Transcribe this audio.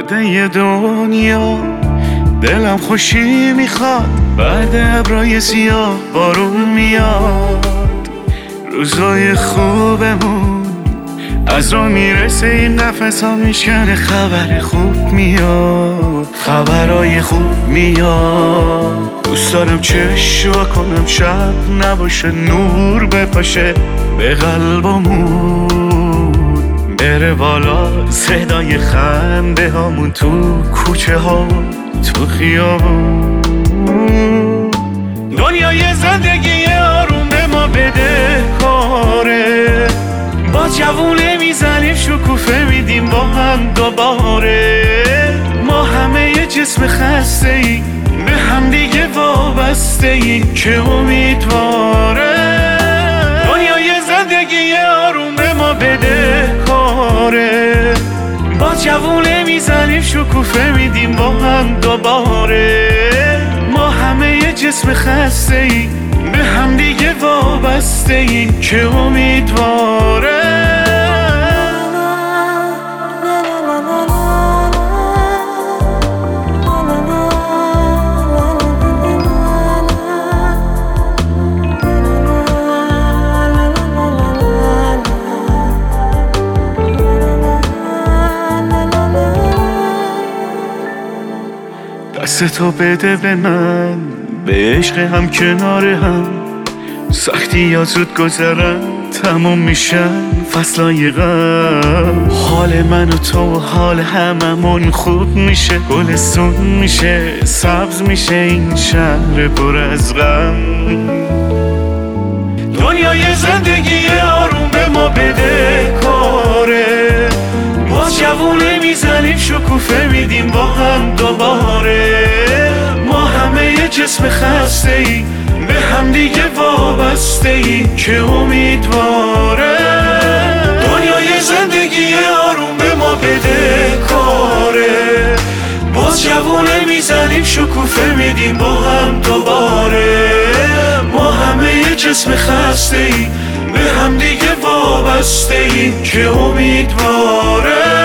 یه دنیا دلم خوشی میخواد، بعد ابرای سیاه بارون میاد. روزای خوبمون از رو میرسه، این نفس ها میشکنه، خبر خوب میاد، خبرای خوب میاد. دوست دارم چشم کنم شب نباشه، نور بپاشه به قلبمون، بره بالا صدای خنده هامون تو کوچه ها تو خیابون. دنیای زندگی آروم به ما بده کاره، با جوونه میزنیم شکوفه میدیم با هم دوباره. ما همه یه جسم خسته ایم، به هم دیگه وابسته ایم که امیدواره. دنیای زندگی آروم به ما بده کاره، با جوونه میزنیم شکوفه میدیم با هم دوباره. ما همه یه جسم خسته ایم، به هم دیگه وابسته ایم که امیدواره. دستتو بده به من، به عشق هم کنار هم، سختی یا زود گذرن تموم میشن فصلای غم. حال من و تو و حال هممون خوب میشه، گلستون میشه، سبز میشه این شهر پر از غم. دنیای زندگی آروم به ما بده کاره، با جوونه میزنیم شکوفه میدیم با هم دوباره. ما همه یه جسم خسته ایم، به هم دیگه وابسته ایم که امیدواره. دنیای زندگی آروم به ما بده کاره، باز جوونه میزنیم شکوفه میدیم با هم دوباره. ما همه یه جسم خسته ایم، به هم دیگه وابسته ایم که امیدواره.